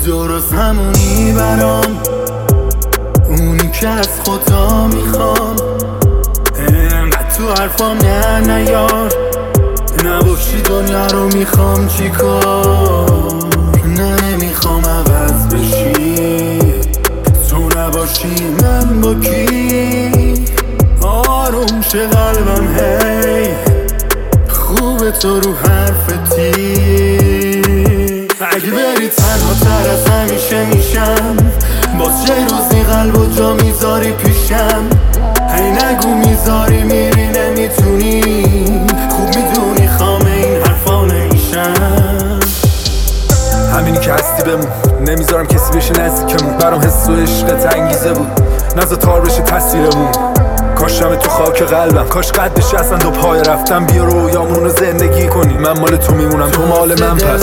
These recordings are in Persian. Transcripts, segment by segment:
درست همونی برام، اونی که از خدا میخوام. انقدر تو حرفام نیار، نباشی دنیا رو میخوام چیکار. نمیخوام عوض بشی، تو نباشی من با کی؟ آروم شه قلبم هی، خوبه تو رو حرفتی. اگه بری تنها تر از همیشه میشم، باز چه روزی قلب و جا میذاری پیشم. هی نگو میذاری میری نمیتونی، خوب میدونی خامه این حرفا نمیشم. همینی که هستی بمون، نمیذارم کسی بشه نزدیکمون. برام حس و عشقت انگیزه بود، نذار تار بشه تصویرمون. کاشم تو خاک قلبم، کاش قدش اصلا دو پای رفتم. بیا رویامون رو زندگی کنی، من مال تو میمونم تو مال من. پس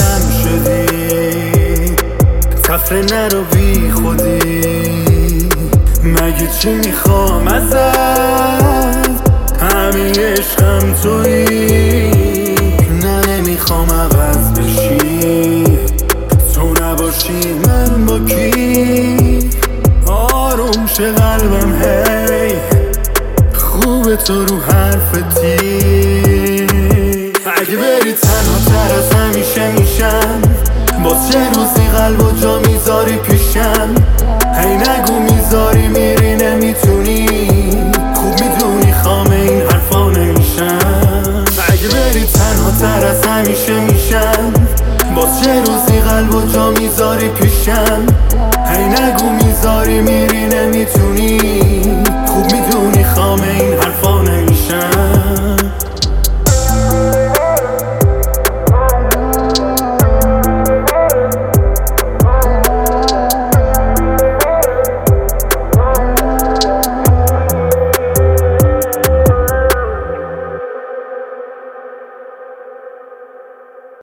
تفره نرو بی خودی، مگه چی میخوام ازت؟ همین عشقم تویی، نه نمیخوام عوض بشی، تو نباشی من با کی؟ آروم شه قلبم هی، خوبه تو رو حرفتی. اگه بری تنها تر از همیشه میشم، باز چه روزی قلب و جا میذاری پیشم. هی نگو میذاری میری نمیتونی، خوب میدونی خامه این حرفا نمیشم. اگه بری تنها تر از همیشه میشم، باز چه روزی قلب و جا میذاری پیشم. هی نگو میذاری میری نمیتونی،